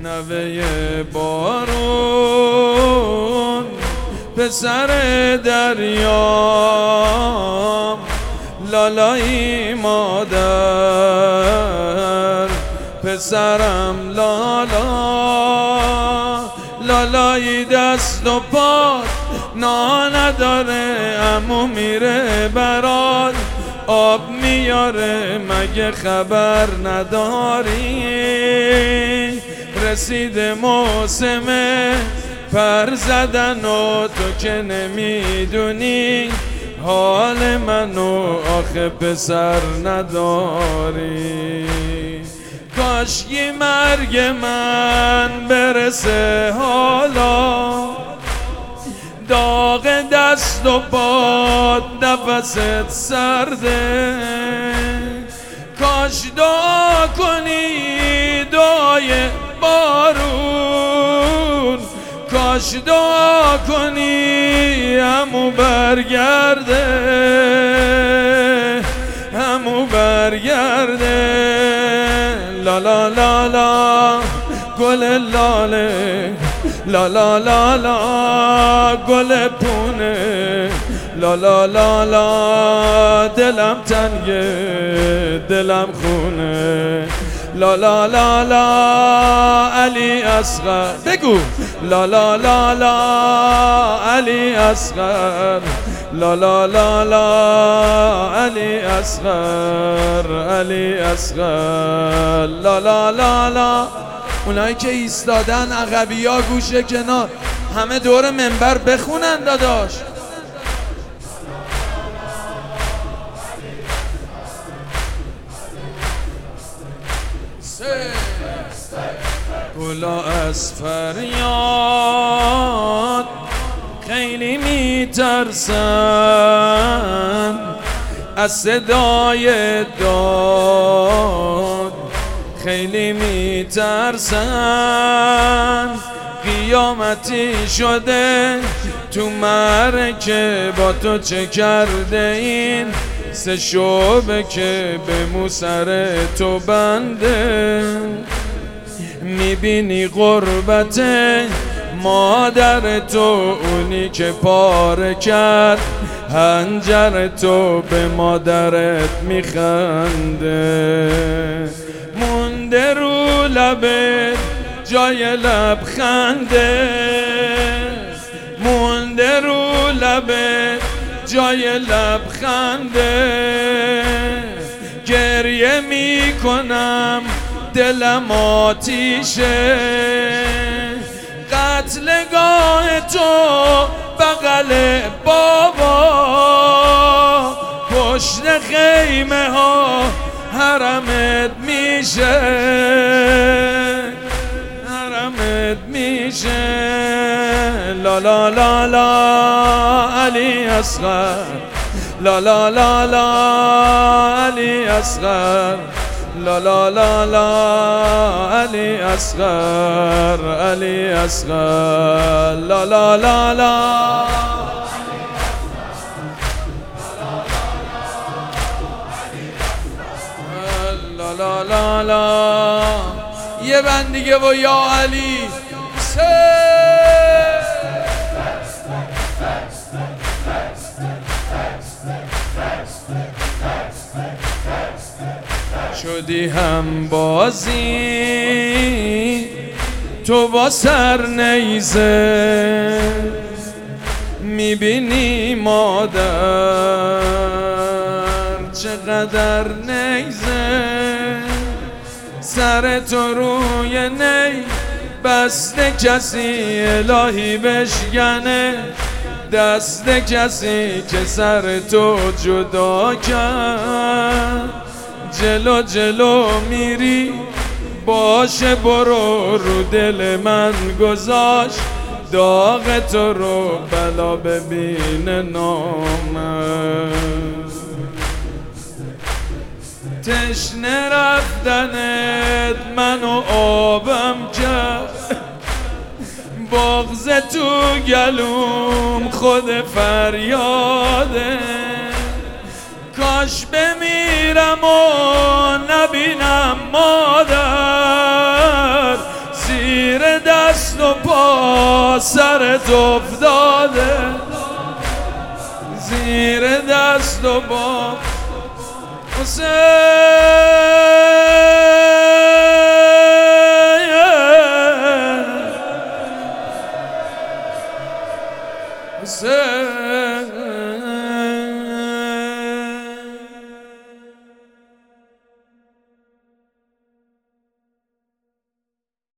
نوه بارون پسر دریام لالایی مادر پسرم لالایی دست و پا نداره عمو میره برات آب میاره مگه خبر نداری رسید موسم پر زدن و تو که نمیدونی حال منو آخه پسر نداری کاشکی مرگ من برسه حالا داغ دست و پات نفست سرده کاش دعا کنی دعای بارون کاش دعا کنی عمو برگرده عمو برگرده لا لا لا لا گل لاله لا لا لا لا گل پونه لا لا لا لا دلم تنگه دلم خونه لا لا لا لا علی اصغر بگو لا لا لا لا علی اصغر لا لا لا لا علی اصغر علی اصغر لا لا لا لا اونایی که ایستادن عقبی ها گوشه کنار همه دور منبر بخونن داداش گلا از فریاد خیلی میترسن از صدای داد خیلی میترسن قیامتی شده تو مرکه با تو چه کرده این سه شعبه که به مو سر تو بنده میبینی غربت مادر تو اونی که پاره کرد هنجر تو به مادرت میخنده مونده رو لبت جای لبخنده مونده رو لبت جای لبخنده گریه میکنم دلم آتیشه قتلگاه تو بغل بابا پشت خیمه ها حرمت میشه حرمت میشه لا لا لا لا علی اصغر لا لا لا لا علی اصغر لا لا لا لا علی اصغر علی اصغر لا لا لا لا لا لا لا یه بند دیگه و یا علی شدی هم بازی تو با سر نیزه میبینی مادر چقدر نیزه سر تو روی نی بسته کسی الهی بشکنه دست کسی که سر تو جدا کرد جلو جلو میری باشه برو رو دل من گذاشت داغ تو رو بلا ببینه نامد تشنه رفتنت منو آبم کرد بغض تو گلوم خود فریاده کاش بمیرم و نبینم مادر با سرت افتاده زیر دست و با حسین